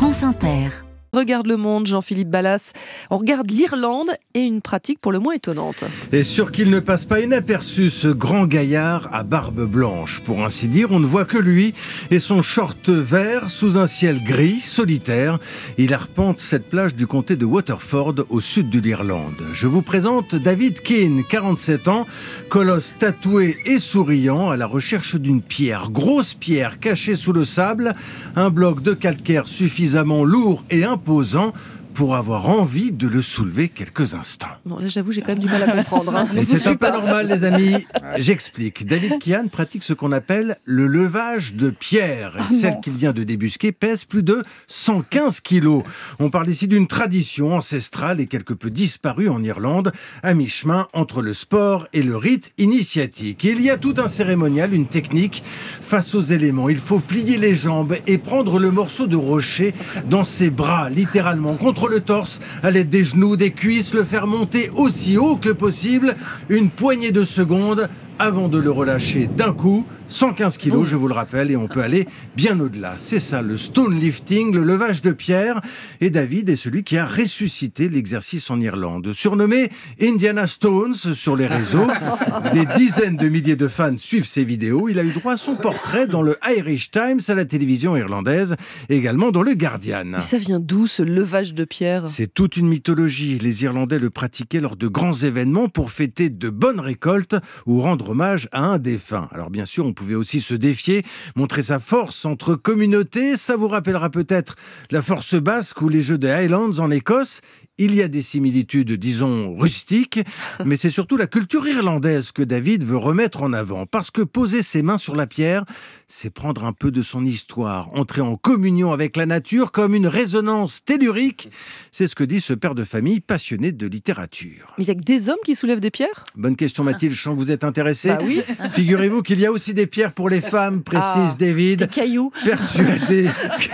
France Inter. Regarde le monde, Jean-Philippe Ballas. On regarde l'Irlande et une pratique pour le moins étonnante. Et sûr qu'il ne passe pas inaperçu, ce grand gaillard à barbe blanche. Pour ainsi dire, on ne voit que lui et son short vert sous un ciel gris, solitaire. Il arpente cette plage du comté de Waterford au sud de l'Irlande. Je vous présente David Keane, 47 ans, colosse tatoué et souriant à la recherche d'une pierre. Grosse pierre cachée sous le sable, un bloc de calcaire suffisamment lourd et imposant pour avoir envie de le soulever quelques instants. Bon, là, j'avoue, j'ai quand même du mal à comprendre. Et c'est un peu normal, les amis. J'explique. David Keane pratique ce qu'on appelle le levage de pierre. Celle qu'il vient de débusquer pèse plus de 115 kilos. On parle ici d'une tradition ancestrale et quelque peu disparue en Irlande, à mi-chemin entre le sport et le rite initiatique. Et il y a tout un cérémonial, une technique face aux éléments. Il faut plier les jambes et prendre le morceau de rocher dans ses bras, littéralement, contre le torse, à l'aide des genoux, des cuisses, le faire monter aussi haut que possible, une poignée de secondes avant de le relâcher d'un coup. 115 kilos, je vous le rappelle, et on peut aller bien au-delà. C'est ça, le stone lifting, le levage de pierre. Et David est celui qui a ressuscité l'exercice en Irlande. Surnommé Indiana Stones sur les réseaux, des dizaines de milliers de fans suivent ses vidéos. Il a eu droit à son portrait dans le Irish Times, à la télévision irlandaise, également dans le Guardian. Et ça vient d'où, ce levage de pierre ? C'est toute une mythologie. Les Irlandais le pratiquaient lors de grands événements pour fêter de bonnes récoltes ou rendre hommage à un défunt. Alors bien sûr, on pouvait aussi se défier, montrer sa force entre communautés. Ça vous rappellera peut-être la force basque ou les Jeux des Highlands en Écosse. Il y a des similitudes, disons, rustiques, mais c'est surtout la culture irlandaise que David veut remettre en avant. Parce que poser ses mains sur la pierre, c'est prendre un peu de son histoire, entrer en communion avec la nature comme une résonance tellurique. C'est ce que dit ce père de famille passionné de littérature. Mais il n'y a que des hommes qui soulèvent des pierres ? Bonne question, Mathilde. Je sens que vous êtes intéressée. Bah oui. Figurez-vous qu'il y a aussi des pierres pour les femmes, précise David. Des cailloux. Persuadé.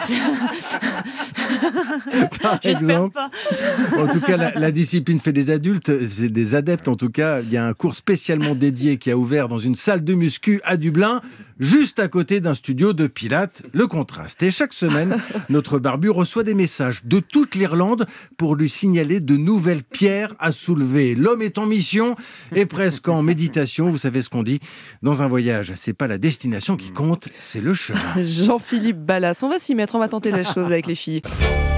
Par exemple. Pas. En tout cas, la discipline fait des adultes, c'est des adeptes en tout cas. Il y a un cours spécialement dédié qui a ouvert dans une salle de muscu à Dublin, juste à côté d'un studio de Pilates. Le contraste. Et chaque semaine, notre barbu reçoit des messages de toute l'Irlande pour lui signaler de nouvelles pierres à soulever. L'homme est en mission et presque en méditation. Vous savez ce qu'on dit dans un voyage, c'est pas la destination qui compte, c'est le chemin. Jean-Philippe Ballas, on va s'y mettre, on va tenter la chose avec les filles.